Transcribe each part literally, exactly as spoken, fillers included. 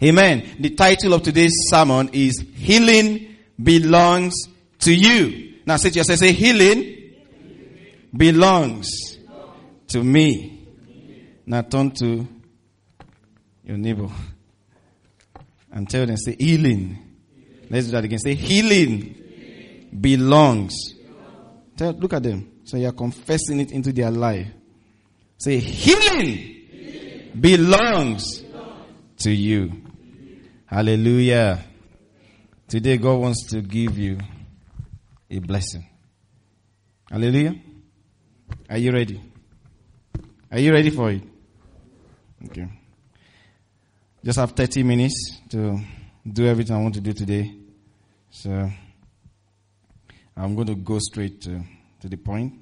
Amen. The title of today's sermon is Healing Belongs to You. Now say to yourself, say, healing belongs to me. Now turn to your neighbor and tell them, say, healing. Let's do that again. Say, healing belongs. Tell, look at them. So you are confessing it into their life. Say, healing belongs to you. Hallelujah. Today God wants to give you a blessing. Hallelujah. Are you ready? Are you ready for it? Okay. Just have thirty minutes to do everything I want to do today. So I'm going to go straight to, to the point.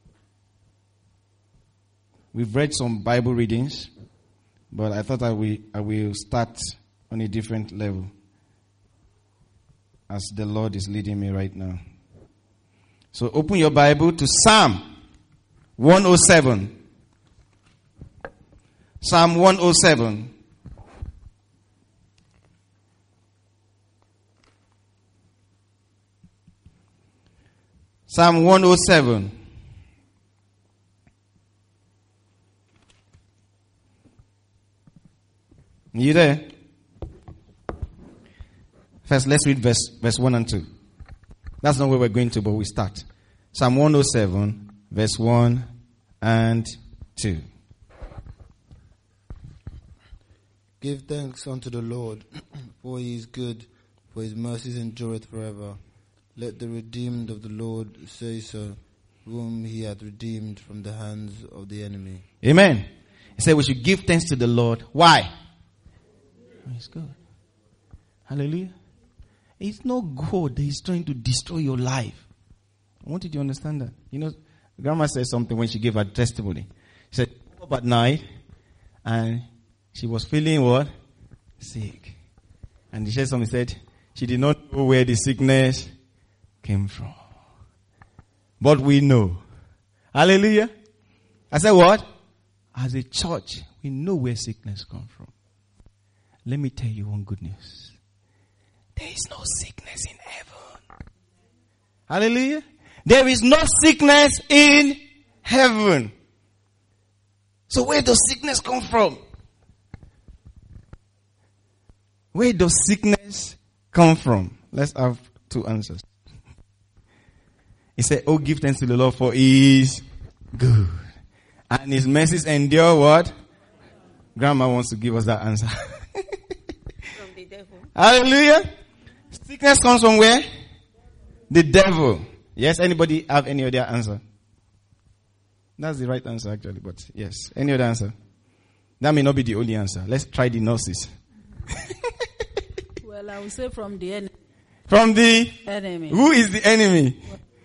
We've read some Bible readings, but I thought I will, I will start on a different level as the Lord is leading me right now. So open your Bible to Psalm one oh seven. Psalm one oh seven. Psalm one oh seven. You there? First, let's read verse, verse one and two. That's not where we're going to, but we start. Psalm one oh seven, verse one and two. Give thanks unto the Lord, for he is good, for his mercies endureth forever. Let the redeemed of the Lord say so, whom he hath redeemed from the hands of the enemy. Amen. He said we should give thanks to the Lord. Why? He's good. Hallelujah. It's not God that is trying to destroy your life. I want you to understand that. You know, Grandma said something when she gave her testimony. She said, up at night, and she was feeling what? Sick. And she said something, said, she did not know where the sickness came from. But we know. Hallelujah. I said what? As a church, we know where sickness comes from. Let me tell you one good news. There is no sickness in heaven. Hallelujah. There is no sickness in heaven. So where does sickness come from? Where does sickness come from? Let's have two answers. He said, oh, give thanks to the Lord, for he is good. And his mercies endure what? Grandma wants to give us that answer. From the devil. Hallelujah. Sickness comes from where? The devil. Yes, anybody have any other answer? That's the right answer actually, but yes. Any other answer? That may not be the only answer. Let's try the nurses. Well, I will say from the enemy. From the enemy. Who is the enemy?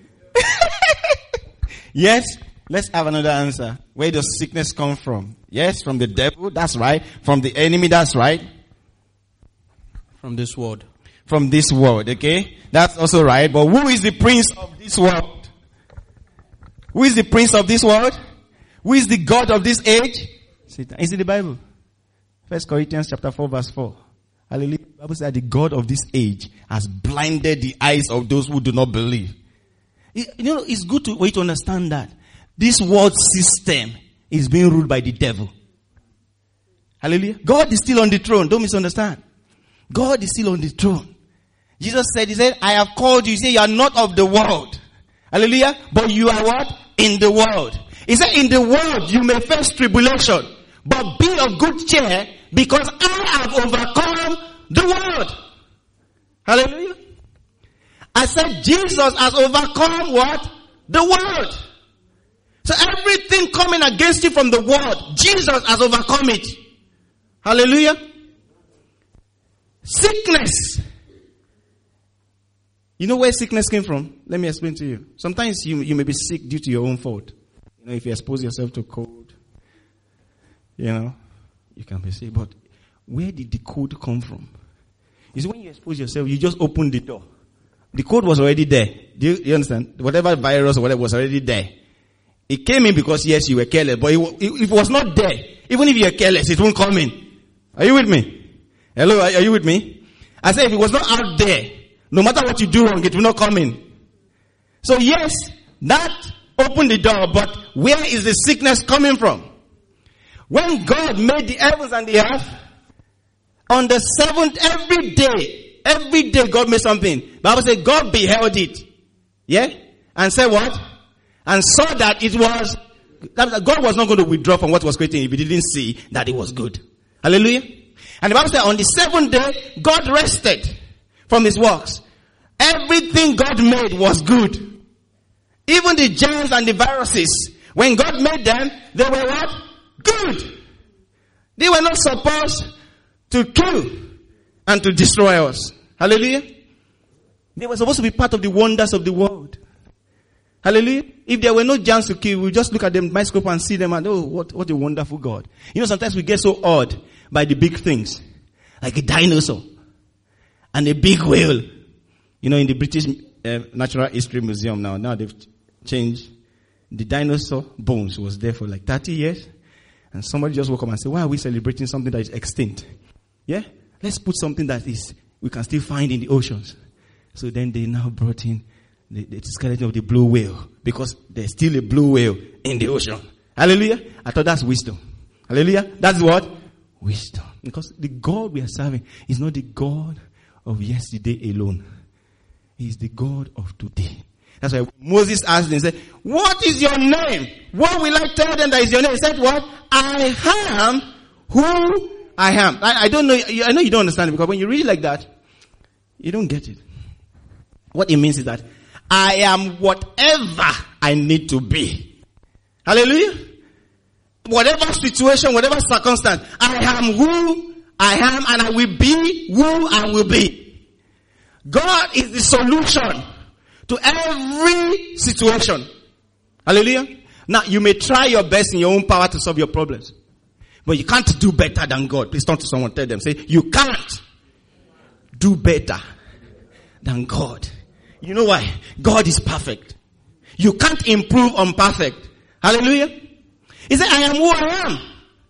Yes, let's have another answer. Where does sickness come from? Yes, from the devil, that's right. From the enemy, that's right. From this world. From this world, okay? That's also right. But who is the prince of this world? Who is the prince of this world? Who is the God of this age? Satan. Is it the Bible? First Corinthians chapter four verse four. Hallelujah. The Bible says the God of this age has blinded the eyes of those who do not believe. You know, it's good to wait to understand that this world system is being ruled by the devil. Hallelujah. God is still on the throne. Don't misunderstand. God is still on the throne. Jesus said, he said, I have called you. He said, you are not of the world. Hallelujah. But you are what? In the world. He said, in the world you may face tribulation, but be of good cheer, because I have overcome the world. Hallelujah. I said Jesus has overcome what? The world. So everything coming against you from the world, Jesus has overcome it. Hallelujah. Sickness. You know where sickness came from? Let me explain to you. Sometimes you, you may be sick due to your own fault. You know, if you expose yourself to cold, you know, you can be sick. But where did the cold come from? You see, when you expose yourself, you just open the door. The code was already there. Do you, you understand? Whatever virus or whatever was already there. It came in because, yes, you were careless. But it, if it was not there, even if you were careless, it won't come in. Are you with me? Hello, are you with me? I said if it was not out there, no matter what you do wrong, it will not come in. So yes, that opened the door, but where is the sickness coming from? When God made the heavens and the earth, on the seventh, every day, every day God made something. Bible says God beheld it. Yeah? And said what? And saw that it was, that God was not going to withdraw from what was created if he didn't see that it was good. Hallelujah? And the Bible says on the seventh day, God rested from his works. Everything God made was good. Even the germs and the viruses, when God made them, they were what? Good. They were not supposed to kill and to destroy us. Hallelujah. They were supposed to be part of the wonders of the world. Hallelujah. If there were no germs to kill, we just look at them in the microscope and see them and oh, what, what a wonderful God. You know, sometimes we get so awed by the big things. Like a dinosaur. And a big whale. You know, in the British uh, Natural History Museum now, now they've changed. The dinosaur bones was there for like thirty years. And somebody just woke up and said, why are we celebrating something that is extinct? Yeah? Let's put something that is, we can still find in the oceans. So then they now brought in the, the skeleton of the blue whale. Because there's still a blue whale in the ocean. Hallelujah. I thought that's wisdom. Hallelujah. That's what? Wisdom. Because the God we are serving is not the God of yesterday alone. He is the God of today. That's why Moses asked him, he said, what is your name? What will I tell them that is your name? He said, what? I am who I am. I, I don't know, I know you don't understand it because when you read it like that, you don't get it. What it means is that I am whatever I need to be. Hallelujah. Whatever situation, whatever circumstance, I am who I am and I will be who I will be. God is the solution to every situation. Hallelujah. Now, you may try your best in your own power to solve your problems. But you can't do better than God. Please turn to someone, tell them, say, you can't do better than God. You know why? God is perfect. You can't improve on perfect. Hallelujah. He said, I am who I am.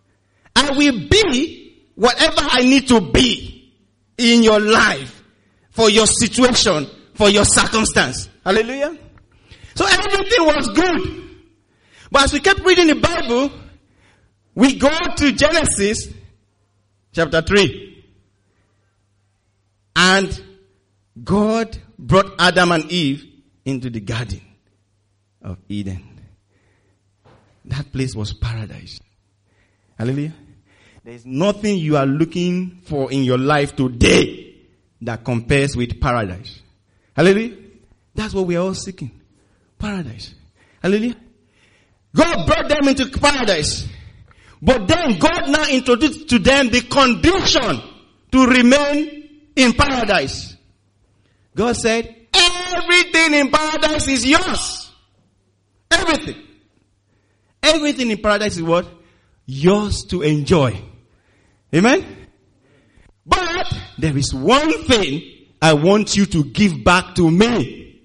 I will be whatever I need to be in your life, for your situation, for your circumstance. Hallelujah. So everything was good. But as we kept reading the Bible, we go to Genesis chapter three. And God brought Adam and Eve into the garden of Eden. That place was paradise. Hallelujah. There is nothing you are looking for in your life today that compares with paradise. Hallelujah. That's what we are all seeking. Paradise. Hallelujah. God brought them into paradise. But then God now introduced to them the condition to remain in paradise. God said, everything in paradise is yours. Everything. Everything in paradise is what? Yours to enjoy. Amen? But there is one thing I want you to give back to me.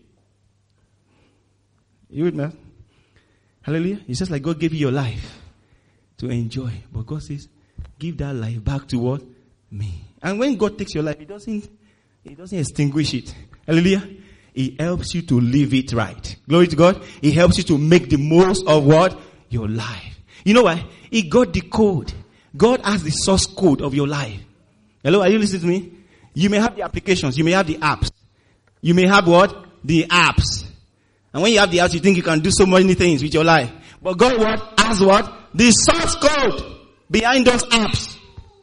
You with me? Hallelujah. It's just like God gave you your life to enjoy. But God says, give that life back to what? Me. And when God takes your life, He doesn't, He doesn't extinguish it. Hallelujah. He helps you to live it right. Glory to God. He helps you to make the most of what? Your life. You know why? He got the code. God has the source code of your life. Hello, are you listening to me? You may have the applications. You may have the apps. You may have what? The apps. And when you have the apps, you think you can do so many things with your life. But God what? Has what? The source code behind those apps.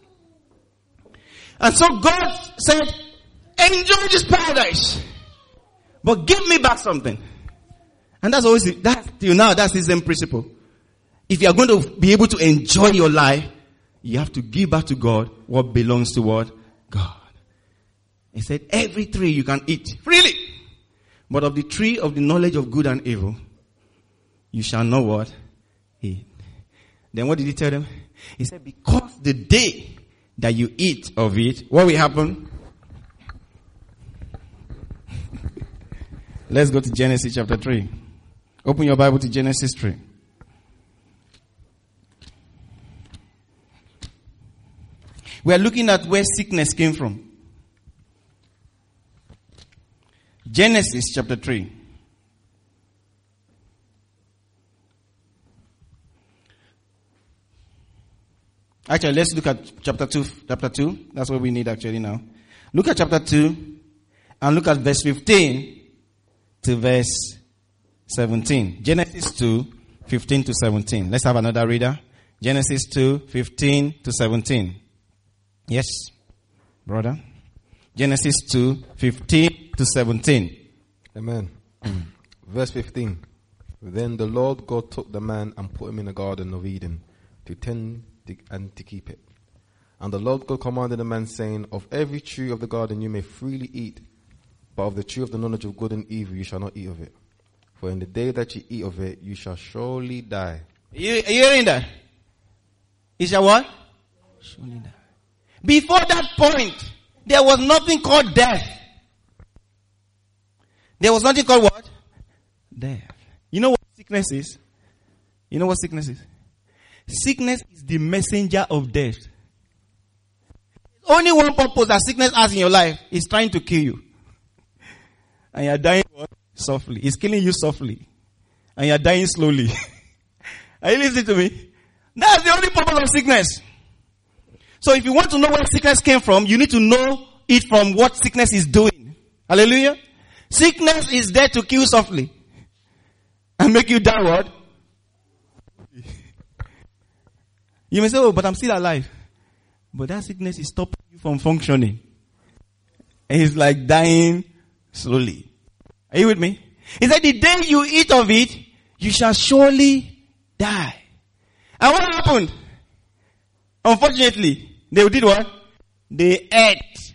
And so God said, enjoy this paradise. But give me back something. And that's always, that till now, that's the same principle. If you are going to be able to enjoy your life, you have to give back to God what belongs to what? God. He said, every tree you can eat freely. But of the tree of the knowledge of good and evil, you shall know what? Eat. Then what did he tell them? He said, because the day that you eat of it, what will happen? Let's go to Genesis chapter three. Open your Bible to Genesis three. We are looking at where sickness came from. Genesis chapter three. Actually, let's look at chapter two. Chapter two. That's what we need actually now. Look at chapter two and look at verse fifteen to verse seventeen. Genesis two, fifteen to seventeen. Let's have another reader. Genesis two, fifteen to seventeen. Yes, brother. Genesis two, fifteen to seventeen. Amen. Verse fifteen. Then the Lord God took the man and put him in the garden of Eden to tend and to keep it. And the Lord God commanded the man, saying, of every tree of the garden you may freely eat, but of the tree of the knowledge of good and evil you shall not eat of it. For in the day that you eat of it, you shall surely die. Are you, are you hearing that? You shall what? Surely die. Before that point, there was nothing called death. There was nothing called what? Death. You know what sickness is? You know what sickness is? Sickness is the messenger of death. Only one purpose that sickness has in your life is trying to kill you. And you are dying what? Softly. It's killing you softly. And you are dying slowly. Are you listening to me? That's the only purpose of sickness. So if you want to know where sickness came from, you need to know it from what sickness is doing. Hallelujah. Sickness is there to kill softly. And make you die what? You may say, oh, but I'm still alive. But that sickness is stopping you from functioning. And it's like dying slowly. Are you with me? He said, the day you eat of it, you shall surely die. And what happened? Unfortunately, they did what? They ate.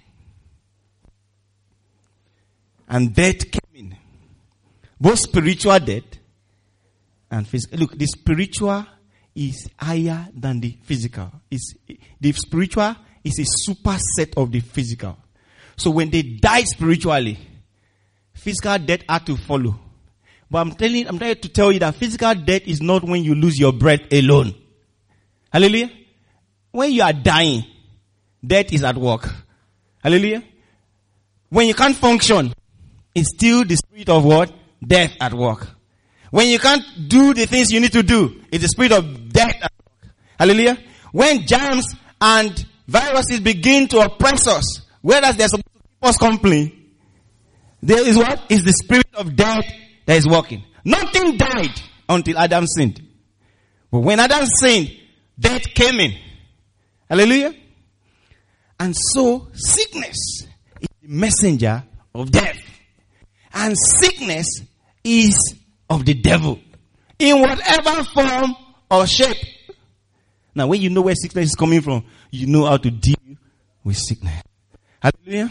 And death came in. Both spiritual death and physical. Look, the spiritual is higher than the physical. It's, the spiritual is a superset of the physical. So when they died spiritually, physical death had to follow. But I'm telling, I'm trying to tell you that physical death is not when you lose your breath alone. Hallelujah. When you are dying, death is at work. Hallelujah. When you can't function, it's still the spirit of what? Death at work. When you can't do the things you need to do, it's the spirit of death at work. Hallelujah. When germs and viruses begin to oppress us, whereas they're supposed to keep us company, there is what? Is the spirit of death that is working. Nothing died until Adam sinned. But when Adam sinned, death came in. Hallelujah. And so sickness is the messenger of death. And sickness is of the devil. In whatever form or shape. Now when you know where sickness is coming from, you know how to deal with sickness. Hallelujah.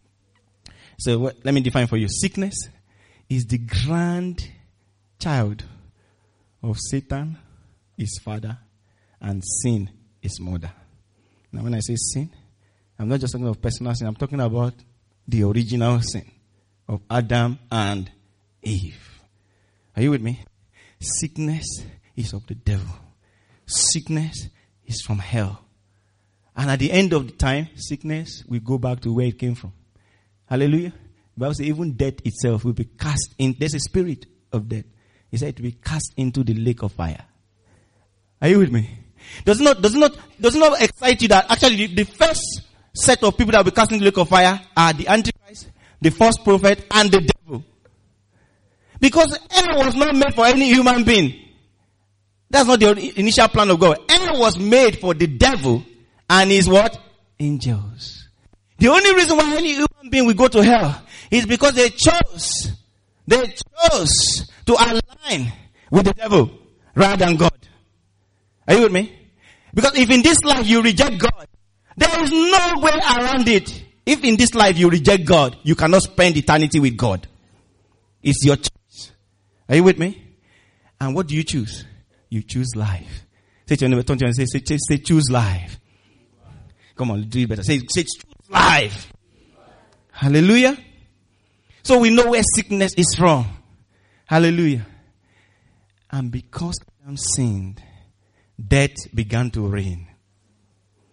So what, let me define for you. Sickness is the grandchild of Satan, his father, and sin, his mother. Now when I say sin, I'm not just talking of personal sin. I'm talking about the original sin of Adam and Eve. Are you with me? Sickness is of the devil. Sickness is from hell. And at the end of the time, sickness will go back to where it came from. Hallelujah. The Bible says even death itself will be cast in. There's a spirit of death. He said to be cast into the lake of fire. Are you with me? Does it not, does it not, does it not excite you that actually the, the first set of people that will be cast into the lake of fire are the Antichrist, the false prophet, and the devil? Because hell was not made for any human being. That's not the initial plan of God. Hell was made for the devil and his what? Angels. The only reason why any human being will go to hell is because they chose, they chose to align with the devil rather than God. Are you with me? Because if in this life you reject God, there is no way around it. If in this life you reject God, you cannot spend eternity with God. It's your choice. Are you with me? And what do you choose? You choose life. Say to your neighbor, turn to your neighbor, say, say, say, choose life. Come on, do it better. Say, say, choose life. Hallelujah. So we know where sickness is from. Hallelujah. And because Adam sinned, death began to reign.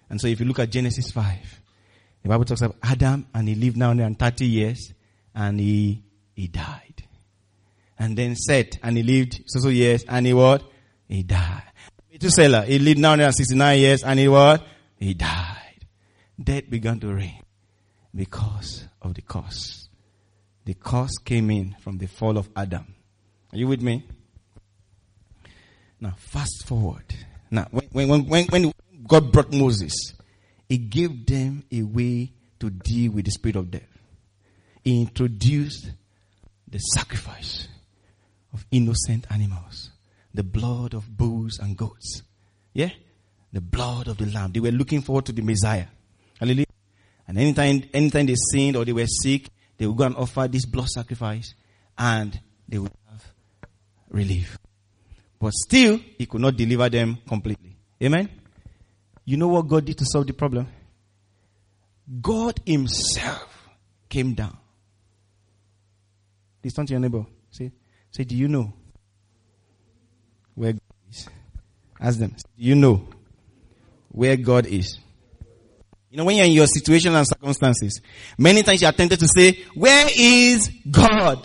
And so if you look at Genesis five, the Bible talks about Adam, and he lived now and thirty years, and he, he died. And then Seth, and he lived so so years, and he what? He died. Methuselah, he lived now and sixty-nine years, and he what? He died. Death began to reign because of the curse. The curse came in from the fall of Adam. Are you with me? Now, fast forward. Now, when, when, when, when God brought Moses, he gave them a way to deal with the spirit of death. He introduced the sacrifice of innocent animals, the blood of bulls and goats. Yeah? The blood of the lamb. They were looking forward to the Messiah. Hallelujah. And anytime, anytime they sinned or they were sick, they would go and offer this blood sacrifice, and they would have relief. But still, he could not deliver them completely. Amen? You know what God did to solve the problem? God himself came down. Please turn to your neighbor. Say, say, do you know where God is? Ask them, do you know where God is? You know, when you're in your situation and circumstances, many times you're tempted to say, where is God?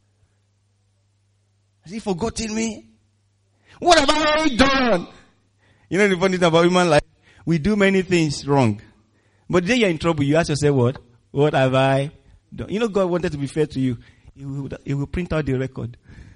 Has he forgotten me? What have I done? You know the funny thing about human life? We do many things wrong. But the day you're in trouble, you ask yourself, what? What have I done? You know, God wanted to be fair to you. He will, he will print out the record.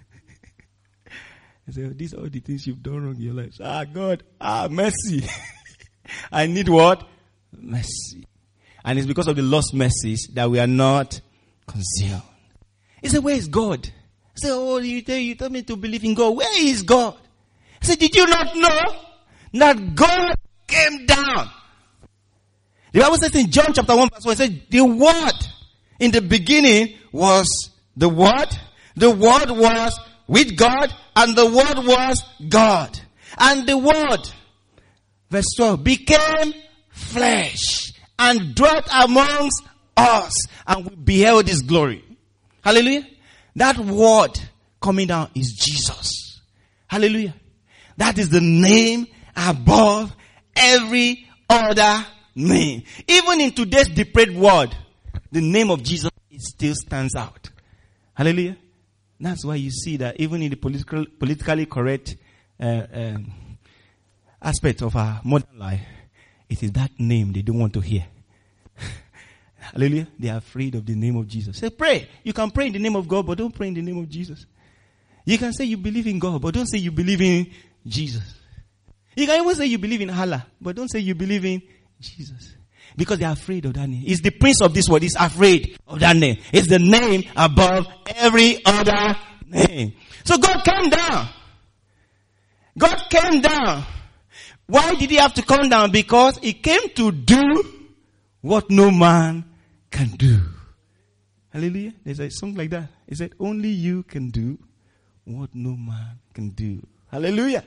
And say, oh, these are all the things you've done wrong in your life. Ah, God, ah, mercy. I need what? Mercy. And it's because of the lost mercies that we are not concealed. He said, where is God? I said, oh, you tell, you tell me to believe in God. Where is God? I said, did you not know that God came down? The Bible says in John chapter one verse one, it says, the Word in the beginning was the Word. The Word was with God, and the Word was God. And the Word, verse twelve, became flesh and dwelt amongst us, and we beheld his glory. Hallelujah. That word coming down is Jesus. Hallelujah. That is the name above every other name. Even in today's depraved world, the name of Jesus, it still stands out. Hallelujah. That's why you see that even in the political, politically correct uh, um, aspect of our modern life, it is that name they don't want to hear. Hallelujah. They are afraid of the name of Jesus. Say, pray. You can pray in the name of God, but don't pray in the name of Jesus. You can say you believe in God, but don't say you believe in Jesus. You can even say you believe in Allah, but don't say you believe in Jesus. Because they are afraid of that name. It's the prince of this world. He's afraid of that name. It's the name above every other name. So God came down. God came down. Why did he have to come down? Because he came to do what no man can do. Hallelujah. There's a song like that. It said, only you can do what no man can do. Hallelujah.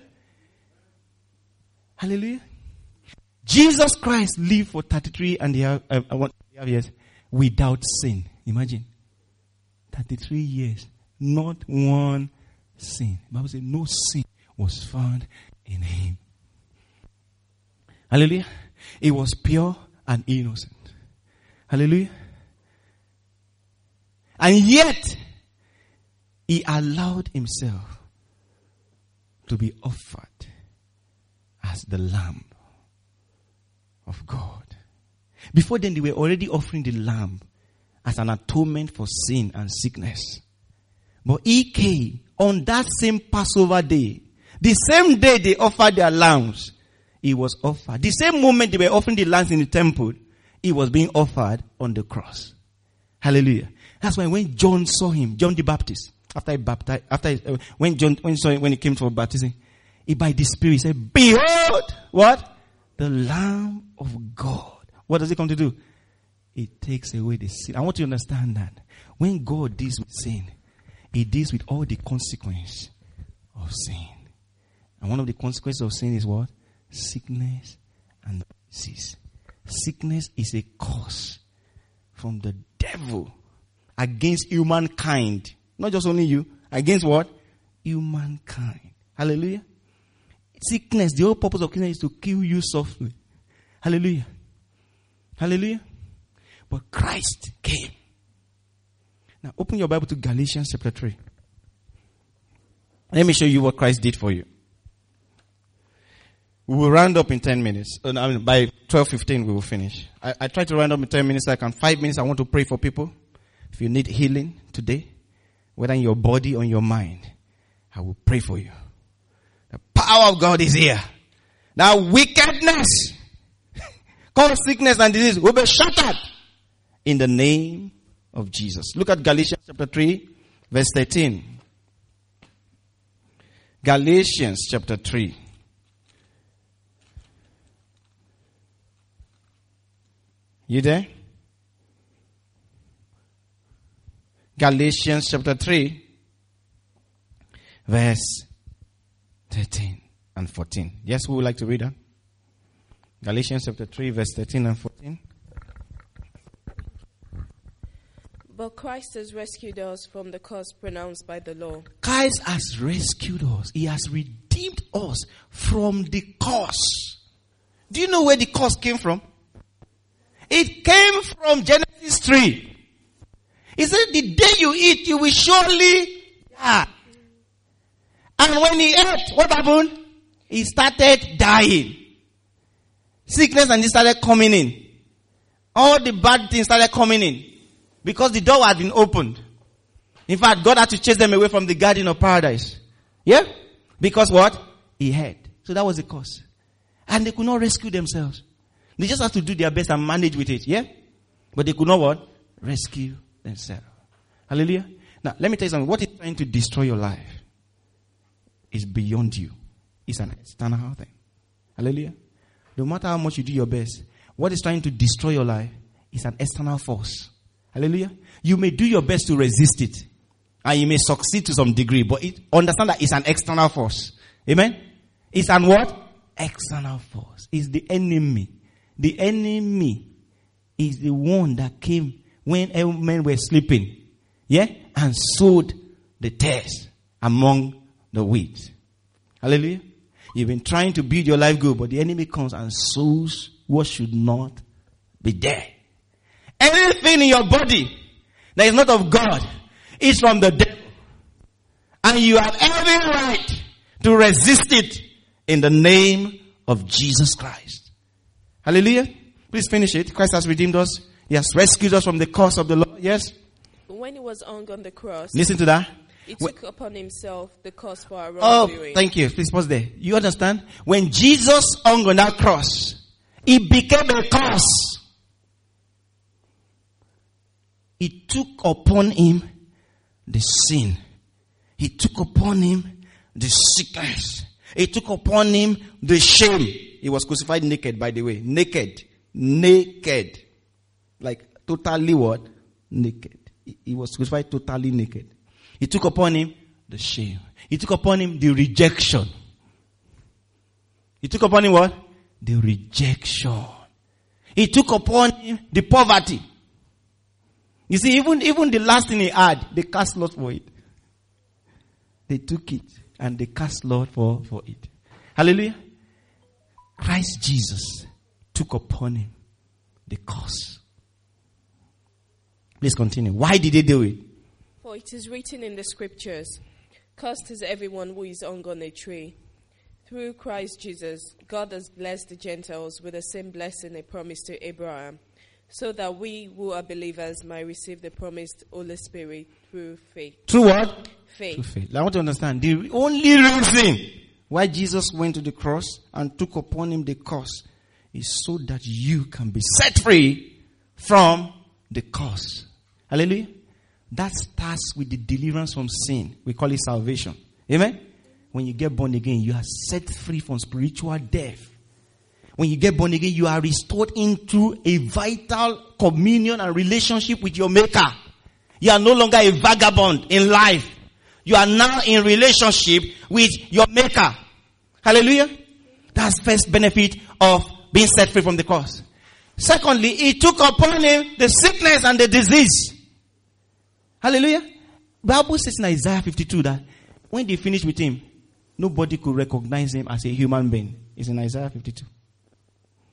Hallelujah. Jesus Christ lived for thirty-three and a half years without sin. Imagine. thirty-three years. Not one sin. The Bible says no sin was found in him. Hallelujah. He was pure and innocent. Hallelujah. And yet, he allowed himself to be offered as the Lamb of God. Before then, they were already offering the Lamb as an atonement for sin and sickness. But he came on that same Passover day. The same day they offered their lambs, he was offered. The same moment they were offering the lambs in the temple, he was being offered on the cross. Hallelujah. That's why when John saw him, John the Baptist, after he baptized, after he, uh, when John, when he saw him, when he came for baptism, he by the Spirit said, behold, what? The Lamb of God. What does it come to do? It takes away the sin. I want you to understand that. When God deals with sin, he deals with all the consequences of sin. And one of the consequences of sin is what? Sickness and disease. Sickness is a curse from the devil against humankind. Not just only you. Against what? Humankind. Hallelujah. Sickness, the whole purpose of sickness is to kill you softly. Hallelujah. Hallelujah. But Christ came. Now open your Bible to Galatians chapter three. Let me show you what Christ did for you. We will round up in ten minutes. Uh, I mean, by twelve fifteen we will finish. I, I try to round up in ten minutes. So I can five minutes. I want to pray for people. If you need healing today, whether in your body or in your mind, I will pray for you. The power of God is here. Now wickedness, called sickness and disease, will be shattered in the name of Jesus. Look at Galatians chapter three, verse thirteen. Galatians chapter three. You there? Galatians chapter three, verse thirteen and fourteen. Yes, who would like to read that? Galatians chapter three, verse thirteen and fourteen. But Christ has rescued us from the curse pronounced by the law. Christ has rescued us. He has redeemed us from the curse. Do you know where the curse came from? It came from Genesis three. He said, the day you eat, you will surely die. And when he ate, what happened? He started dying. Sickness and it started coming in. All the bad things started coming in. Because the door had been opened. In fact, God had to chase them away from the garden of paradise. Yeah? Because what? He had. So that was the cause. And they could not rescue themselves. They just had to do their best and manage with it. Yeah? But they could not what? Rescue themselves. Hallelujah. Now, let me tell you something. What is trying to destroy your life is beyond you. It's an external thing. Hallelujah. No matter how much you do your best, what is trying to destroy your life is an external force. Hallelujah. You may do your best to resist it. And you may succeed to some degree. But it, understand that it's an external force. Amen. It's an what? External force. It's the enemy. The enemy is the one that came when men were sleeping. Yeah? And sowed the tares among the wheat. Hallelujah. You've been trying to build your life good, but the enemy comes and sows what should not be there. Anything in your body that is not of God is from the devil. And you have every right to resist it in the name of Jesus Christ. Hallelujah. Please finish it. Christ has redeemed us. He has rescued us from the curse of the law. Yes? When he was hung on the cross, Listen to that. he took upon himself the curse for our Oh, wrongdoing. thank you. Please pause there. You understand? When Jesus hung on that cross, he became a curse. He took upon him the sin. He took upon him the sickness. He took upon him the shame. He was crucified naked, by the way. Naked. Naked. Like totally what? Naked. He, he was crucified totally naked. He took upon him the shame. He took upon him the rejection. He took upon him what? The rejection. He took upon him the poverty. You see, even, even the last thing he had, they cast lot for it. They took it and they cast lot for, for it. Hallelujah. Christ Jesus took upon him the curse. Please continue. Why did they do it? For it is written in the scriptures, cursed is everyone who is hung on a tree. Through Christ Jesus, God has blessed the Gentiles with the same blessing he promised to Abraham, so that we who are believers might receive the promised Holy Spirit through faith. Through what? Faith. Through faith. I want to understand. The only reason why Jesus went to the cross and took upon him the curse is so that you can be set free from the curse. Hallelujah. That starts with the deliverance from sin. We call it salvation. Amen. When you get born again, you are set free from spiritual death. When you get born again, you are restored into a vital communion and relationship with your Maker. You are no longer a vagabond in life. You are now in relationship with your Maker. Hallelujah. That's first benefit of being set free from the curse. Secondly, he took upon him the sickness and the disease. Hallelujah. The Bible says in Isaiah fifty-two that when they finished with him, nobody could recognize him as a human being. It's in Isaiah fifty-two.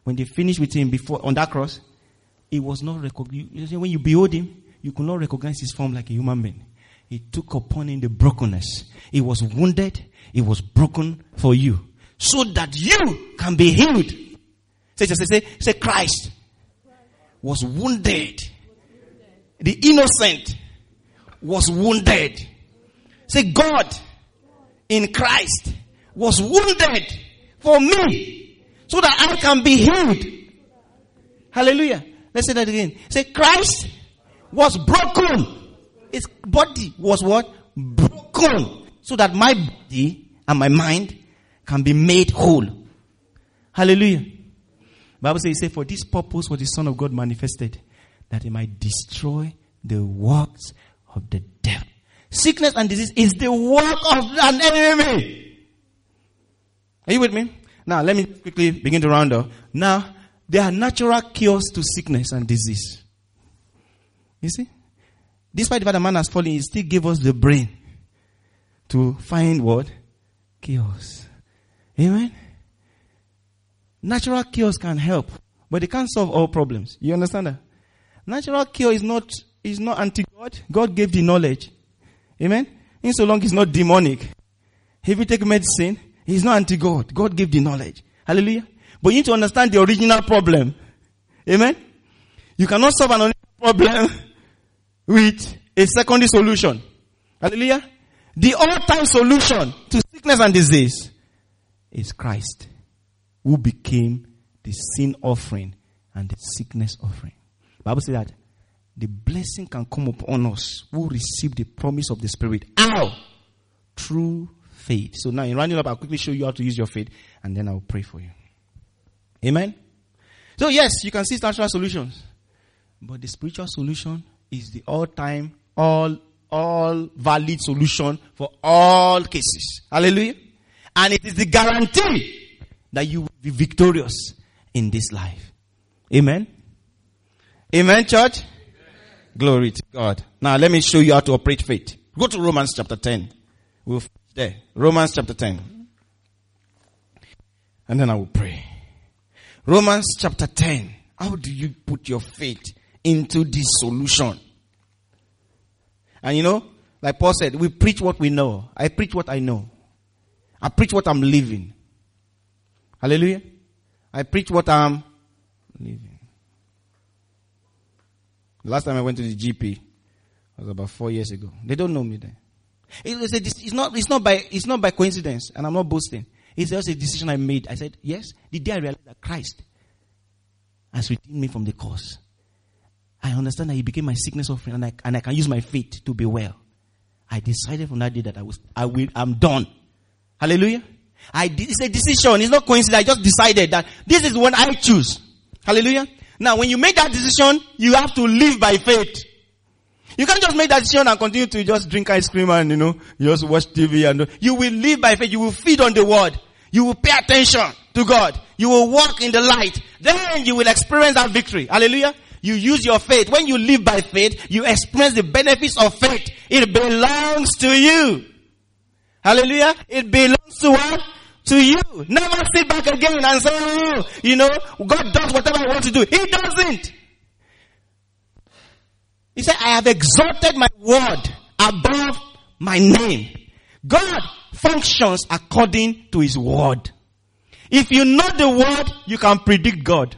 when they finished with him before on that cross, he was not recognized. When you behold him, you could not recognize his form like a human being. He took upon him the brokenness. He was wounded. He was broken for you, so that you can be healed. Say, say, say, say, Christ was wounded. The innocent was wounded. Say, God in Christ was wounded for me, so that I can be healed. Hallelujah. Let's say that again. Say, Christ was broken. His body was what? Broken. So that my body and my mind can be made whole. Hallelujah. The Bible says, say, for this purpose was the Son of God manifested, that he might destroy the works of the devil. Sickness and disease is the work of an enemy. Are you with me? Now, let me quickly begin to round up. Now, there are natural cures to sickness and disease. You see? Despite the fact that man has fallen, he still gave us the brain to find what? Cures. Amen? Natural cures can help, but they can't solve all problems. You understand that? Natural cure is not, is not anti-God. God gave the knowledge. Amen? In so long it's not demonic. If you take medicine, it's not anti-God. God gave the knowledge. Hallelujah. But you need to understand the original problem. Amen? You cannot solve an original problem with a secondary solution. Hallelujah. The all-time solution to sickness and disease is Christ, who became the sin offering and the sickness offering. The Bible says that the blessing can come upon us who receive the promise of the Spirit. How? Through faith. So now in rounding up, I'll quickly show you how to use your faith, and then I'll pray for you. Amen? So yes, you can see natural solutions, but the spiritual solution is the all-time, all, all valid solution for all cases. Hallelujah. And it is the guarantee that you will be victorious in this life. Amen. Amen, church. Amen. Glory to God. Now let me show you how to operate faith. Go to Romans chapter ten. We'll finish there. Romans chapter ten. And then I will pray. Romans chapter ten. How do you put your faith into this solution? And you know, like Paul said, we preach what we know. I preach what I know. I preach what I'm living. Hallelujah. I preach what I'm living. The last time I went to the G P was about four years ago. They don't know me then. It's, a, it's not. It's not by. It's not by coincidence, and I'm not boasting. It's just a decision I made. I said yes. The day I realized that Christ has redeemed me from the curse, I understand that He became my sickness offering, and I and I can use my faith to be well. I decided from that day that I was. I will. I'm done. Hallelujah. I did, it's a decision. It's not coincidence. I just decided that this is what I choose. Hallelujah. Now, when you make that decision, you have to live by faith. You can't just make that decision and continue to just drink ice cream and, you know, you just watch T V and you will live by faith. You will feed on the word. You will pay attention to God. You will walk in the light. Then you will experience that victory. Hallelujah. You use your faith. When you live by faith, you experience the benefits of faith. It belongs to you. Hallelujah. It belongs to what? To you. Never sit back again and say, oh, you know, God does whatever I want to do. He doesn't. He said, I have exalted my word above my name. God functions according to His word. If you know the word, you can predict God.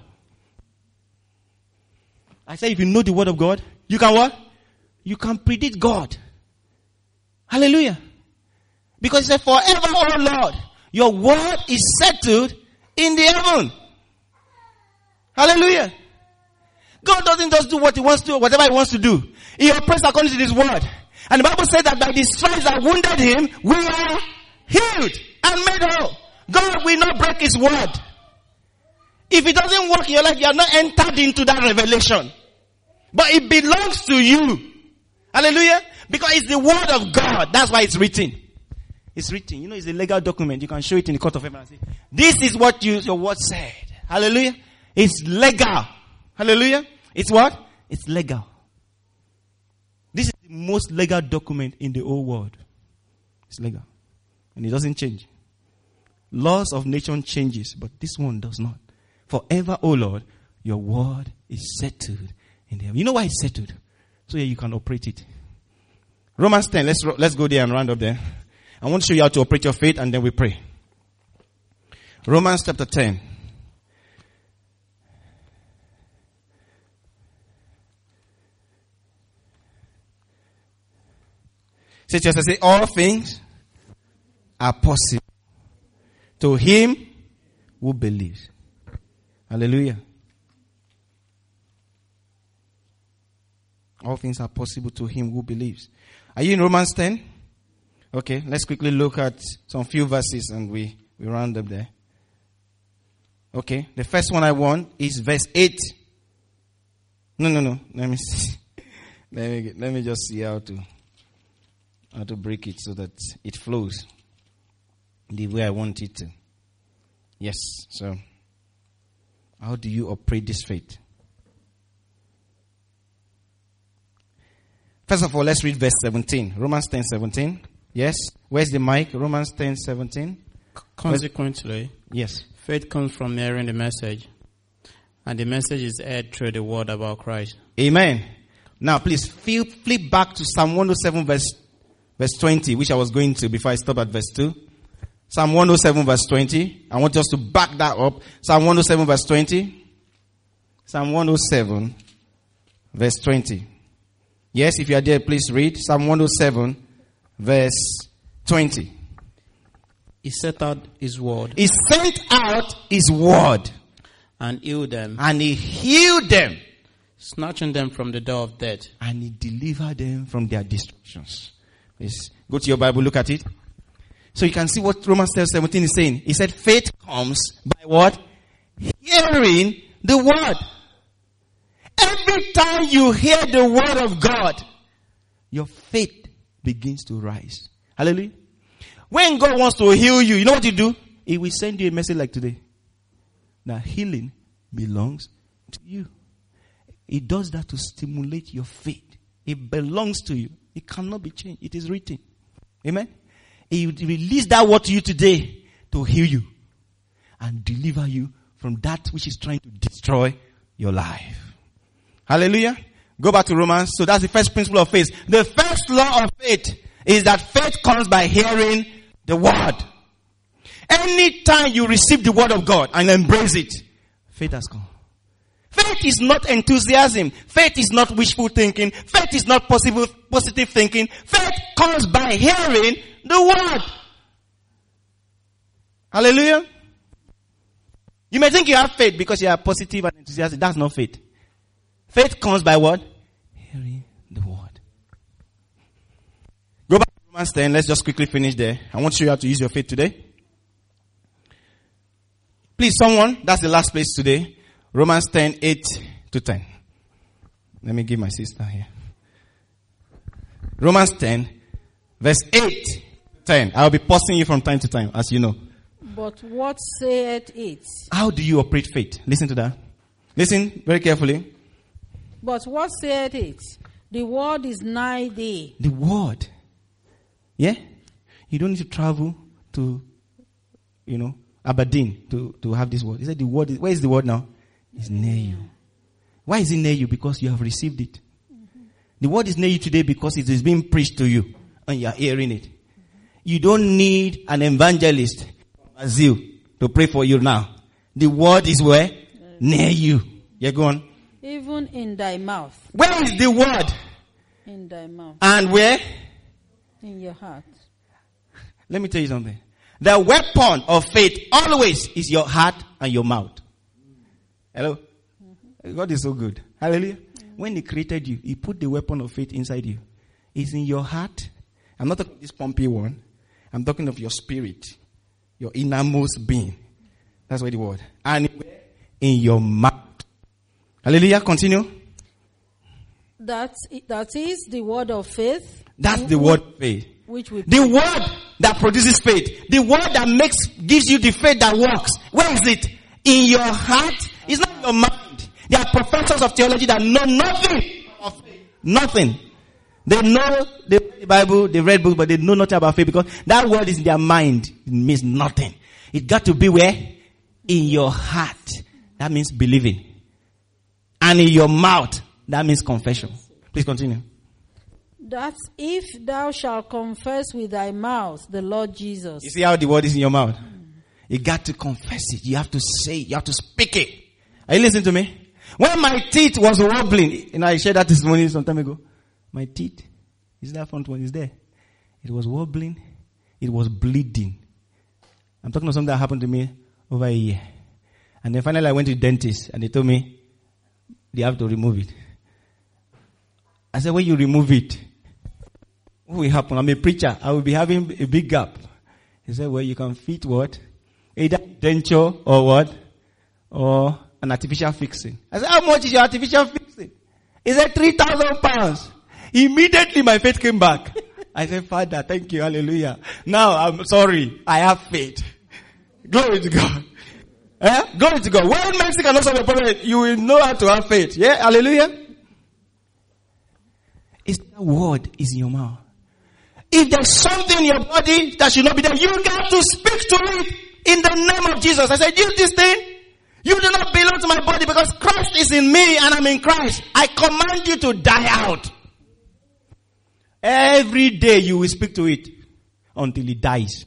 I say, if you know the word of God, you can what? You can predict God. Hallelujah. Because He said, forever, O Lord, your word is settled in the heaven. Hallelujah. God doesn't just do what He wants to, whatever He wants to do. He operates according to His word. And the Bible says that by the stripes that wounded Him, we are healed and made whole. God will not break His word. If it doesn't work in your life, you are not entered into that revelation. But it belongs to you. Hallelujah. Because it's the word of God. That's why it's written. It's written. You know, it's a legal document. You can show it in the court of heaven and say, this is what you, your word said. Hallelujah. It's legal. Hallelujah. It's what? It's legal. This is the most legal document in the whole world. It's legal. And it doesn't change. Laws of nation changes, but this one does not. forever, O Lord, your word is settled in heaven. You know why it's settled? So yeah, you can operate it. Romans ten, let's, let's go there and round up there. I want to show you how to operate your faith and then we pray. Romans chapter ten. Say to yourself, say, all things are possible to him who believes. Hallelujah. All things are possible to him who believes. Are you in Romans ten? Okay, let's quickly look at some few verses and we, we round up there. Okay, the first one I want is verse eight. No, no, no. Let me see. let me get, let me just see how to how to break it so that it flows the way I want it to. Yes. So, how do you operate this faith? First of all, let's read verse seventeen. Romans ten seventeen. Yes. Where's the mic? Romans ten seventeen. Consequently, yes, faith comes from hearing the message, and the message is heard through the word about Christ. Amen. Now, please flip, flip back to Psalm one oh seven verse verse twenty, which I was going to before I stop at verse two. Psalm one oh seven verse twenty. I want us to back that up. Psalm one oh seven verse twenty. Psalm one oh seven verse twenty. Yes, if you are there, please read. Psalm one oh seven verse twenty. He set out his word. He sent out his word. And healed them. And he healed them. Snatching them from the door of death. And he delivered them from their destructions. Please go to your Bible, look at it. So you can see what Romans ten seventeen is saying. He said faith comes by what? Hearing the word. Every time you hear the word of God, your faith begins to rise. Hallelujah. When God wants to heal you, you know what you do? He will send you a message like today. That healing belongs to you. He does that to stimulate your faith. It belongs to you. It cannot be changed. It is written. Amen. He will release that word to you today to heal you and deliver you from that which is trying to destroy your life. Hallelujah. Go back to Romans. So that's the first principle of faith. The first law of faith is that faith comes by hearing the word. Anytime you receive the word of God and embrace it, faith has come. Faith is not enthusiasm. Faith is not wishful thinking. Faith is not possible, positive thinking. Faith comes by hearing the word. Hallelujah. You may think you have faith because you are positive and enthusiastic. That's not faith. Faith comes by what? Hearing the word. Go back to Romans ten. Let's just quickly finish there. I want to show you how to use your faith today. Please, someone, that's the last place today. Romans ten, eight to ten. Let me give my sister here. Romans ten, verse eight, ten. I'll be pausing you from time to time, as you know. But what saith it? How do you operate faith? Listen to that. Listen very carefully. But what saith it? The word is nigh thee. The word. Yeah? You don't need to travel to, you know, Aberdeen to, to have this word. He said the word is, where is the word now? It's near you. Why is it near you? Because you have received it. Mm-hmm. The word is near you today because it is being preached to you and you are hearing it. Mm-hmm. You don't need an evangelist as you to pray for you now. The word is where? Mm-hmm. Near you. Yeah, go on. Even in thy mouth. Where is the word? In thy mouth. And where? In your heart. Let me tell you something. The weapon of faith always is your heart and your mouth. Hello? Mm-hmm. God is so good. Hallelujah. Mm-hmm. When He created you, He put the weapon of faith inside you. It's in your heart. I'm not talking about this pumpy one. I'm talking of your spirit. Your innermost being. That's where the word. And in your mouth. Hallelujah. Continue. That, that is the word of faith. That's the word of faith. Which we the word that produces faith. The word that makes, gives you the faith that works. Where is it? In your heart. It's not in your mind. There are professors of theology that know nothing of faith. Nothing. They know the Bible, they read books, but they know nothing about faith because that word is in their mind. It means nothing. It got to be where? In your heart that means believing. And in your mouth, that means confession. Please continue. That if thou shalt confess with thy mouth the Lord Jesus. You see how the word is in your mouth? You got to confess it. You have to say it. You have to speak it. Are you listening to me? When my teeth was wobbling, you know, I shared that this morning some time ago. My teeth, is that front one? Is there? It was wobbling. It was bleeding. I'm talking about something that happened to me over a year. And then finally I went to the dentist and they told me they have to remove it. I said, when you remove it, what will happen? I'm a preacher. I will be having a big gap. He said, well, you can fit what? Either denture or what? Or an artificial fixing. I said, how much is your artificial fixing? He said, three thousand pounds. Immediately my faith came back. I said, Father, thank you, hallelujah. Now I'm sorry, I have faith. Glory to God. Eh? Glory to God. When Mexico cannot solve the problem, you will know how to have faith. Yeah, hallelujah. It's that word is in your mouth. If there's something in your body that should not be there, you got to speak to it in the name of Jesus. I said, use this thing. You do not belong to my body because Christ is in me and I'm in Christ. I command you to die out. Every day you will speak to it until it dies.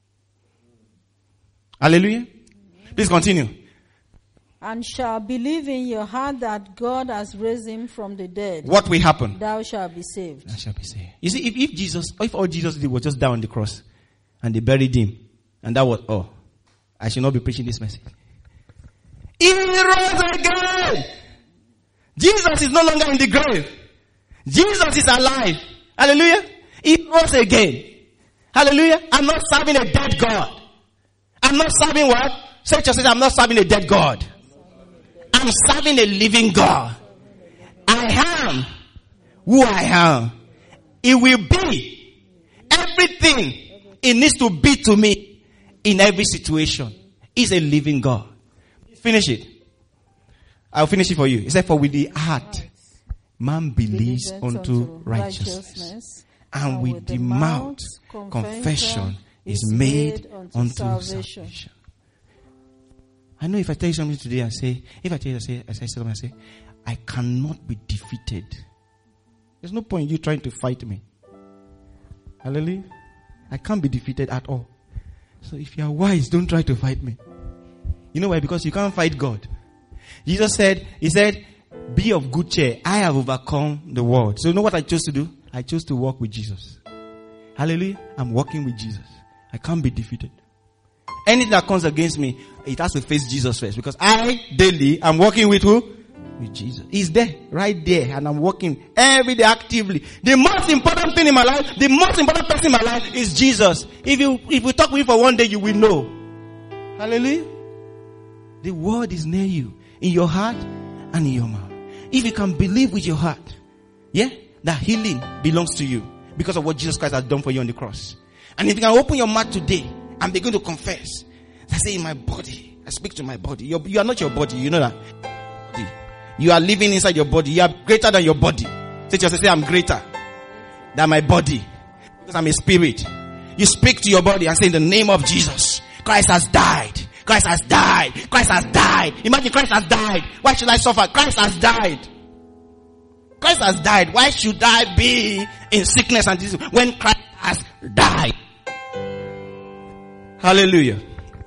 Hallelujah. Please continue. And shall believe in your heart that God has raised him from the dead. What will happen? Thou shalt be saved. Thou shalt be saved. You see, if, if Jesus, if all Jesus did was just die on the cross and they buried him, and that was all, I should not be preaching this message. He rose again. Jesus is no longer in the grave. Jesus is alive. Hallelujah. He rose again. Hallelujah. I'm not serving a dead God. I'm not serving what? Say to yourself, I'm not serving a dead God. I'm serving a living God. I am who I am. It will be everything it needs to be to me in every situation. He's a living God. Finish it. I'll finish it for you. He said, for with the heart, man believes unto righteousness. And with the mouth, confession is made unto salvation. I know if I tell you something today, I say, if I tell you, I say, I say something, I say, I cannot be defeated. There's no point in you trying to fight me. Hallelujah. I can't be defeated at all. So if you are wise, don't try to fight me. You know why? Because you can't fight God. Jesus said, he said, be of good cheer. I have overcome the world. So you know what I chose to do? I chose to walk with Jesus. Hallelujah. I'm walking with Jesus. I can't be defeated. Anything that comes against me, it has to face Jesus first. Because I, daily, I'm walking with who? With Jesus. He's there, right there. And I'm walking every day actively. The most important thing in my life, the most important person in my life is Jesus. If you, if you talk with him for one day, you will know. Hallelujah. The word is near you. In your heart and in your mouth. If you can believe with your heart, yeah, that healing belongs to you. Because of what Jesus Christ has done for you on the cross. And if you can open your mouth today and begin to confess, I say in my body, I speak to my body. You're, you are not your body, you know that. You are living inside your body. You are greater than your body. Say to yourself, say, I'm greater than my body. Because I'm a spirit. You speak to your body and say, in the name of Jesus, Christ has died. Christ has died. Christ has died. Imagine Christ has died. Why should I suffer? Christ has died. Christ has died. Why should I be in sickness and disease when Christ has died? Hallelujah.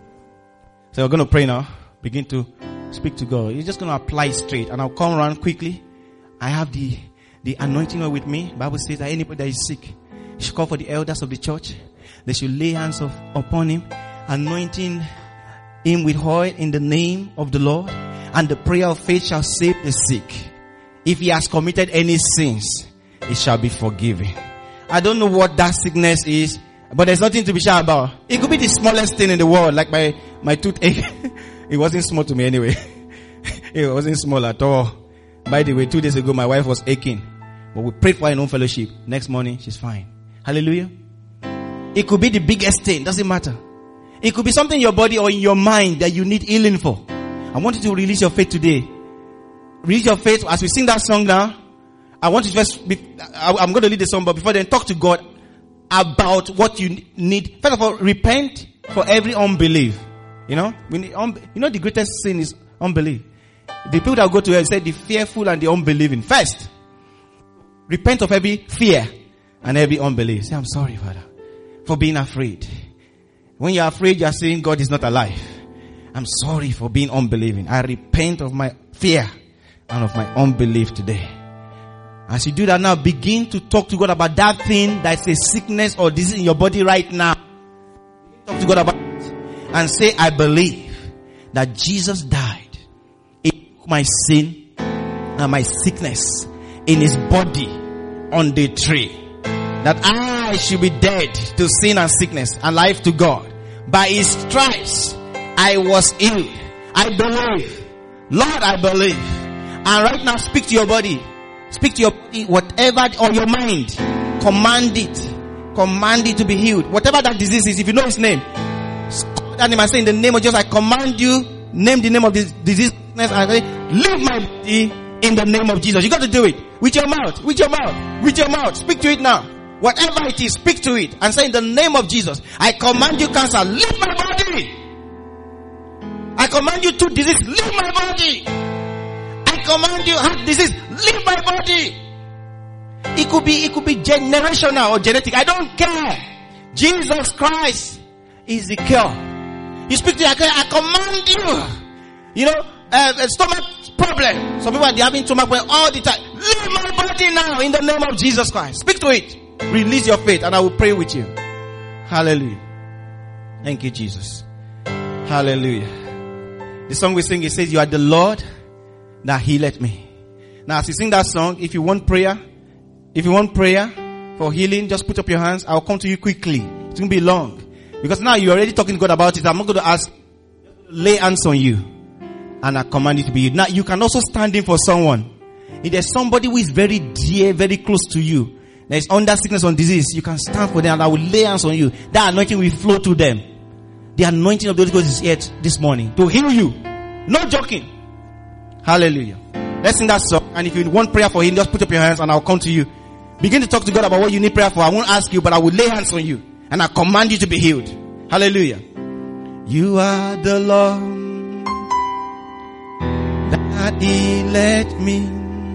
So we're going to pray now. Begin to speak to God. You're just going to apply it straight. And I'll come around quickly. I have the, the anointing oil with me. The Bible says that anybody that is sick should call for the elders of the church. They should lay hands of, upon him, anointing him with oil in the name of the Lord. And the prayer of faith shall save the sick. If he has committed any sins, it shall be forgiven. I don't know what that sickness is, but there's nothing to be sure about. It could be the smallest thing in the world, like my, my toothache. It wasn't small to me anyway. It wasn't small at all. By the way, two days ago, my wife was aching. But we prayed for her in home fellowship. Next morning, she's fine. Hallelujah. It could be the biggest thing. Doesn't matter. It could be something in your body or in your mind that you need healing for. I want you to release your faith today. Release your faith as we sing that song now. I want you to first be, I'm going to lead the song, but before then, talk to God about what you need. First of all, repent for every unbelief. You know, we need, um, you know, the greatest sin is Unbelief. The people that go to hell said the fearful and the unbelieving. First, repent of every fear and every unbelief. Say, I'm sorry, Father, for being afraid. When you're afraid, you're saying God is not alive. I'm sorry for being unbelieving. I repent of my fear and of my unbelief today. As you do that now, begin to talk to God about that thing that's a sickness or disease in your body right now. Talk to God about it and say, I believe that Jesus died in my sin and my sickness in his body on the tree. That I should be dead to sin and sickness and life to God. By his stripes, I was healed. I believe. Lord, I believe. And right now, speak to your body. Speak to your body, whatever, or your mind. Command it. Command it to be healed. Whatever that disease is, if you know his name, call that name and say, in the name of Jesus, I command you, name the name of this disease, and say, leave my body in the name of Jesus. You got to do it. With your mouth. With your mouth. With your mouth. Speak to it now. Whatever it is, speak to it and say, in the name of Jesus, I command you, cancer, leave my body. I command you to disease, leave my body. I command you heart disease, leave my body. It could be, it could be generational or genetic. I don't care. Jesus Christ is the cure. You speak to your I command you. You know, uh, stomach problem. Some people are having stomach pain all the time. Leave my body now in the name of Jesus Christ. Speak to it. Release your faith and I will pray with you. Hallelujah. Thank you, Jesus. Hallelujah. The song we sing, it says, you are the Lord that healeth me. Now as you sing that song, if you want prayer, if you want prayer for healing, just put up your hands. I'll come to you quickly. It's going to be long. Because now you're already talking to God about it. I'm not going to ask, lay hands on you. And I command you to be healed. Now you can also stand in for someone. If there's somebody who is very dear, very close to you, there is under sickness or disease, you can stand for them and I will lay hands on you. That anointing will flow to them. The anointing of the Holy Ghost is here this morning to heal you. No joking. Hallelujah. Let's sing that song. And if you want prayer for healing, just put up your hands and I'll come to you. Begin to talk to God about what you need prayer for. I won't ask you, but I will lay hands on you. And I command you to be healed. Hallelujah. You are the Lord that healeth me.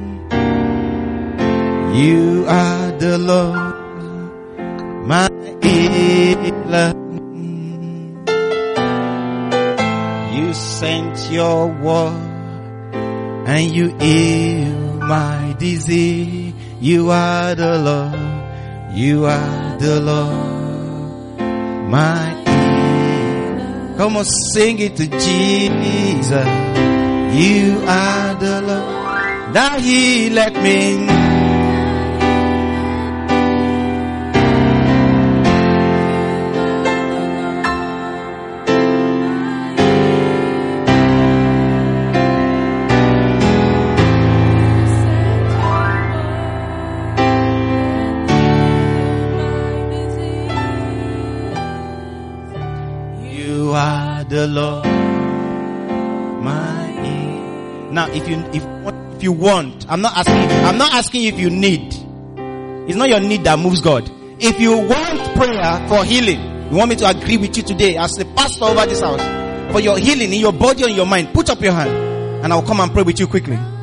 You are the Lord, my healer. You sent your word and you heal my disease. You are the Lord, you are the Lord, my healer. Come on, sing it to Jesus. You are the Lord that healeth me. The Lord, my healer. Now, if you if if you want, I'm not asking. I'm not asking if you need. It's not your need that moves God. If you want prayer for healing, you want me to agree with you today as the pastor over this house for your healing in your body and your mind. Put up your hand, and I'll come and pray with you quickly.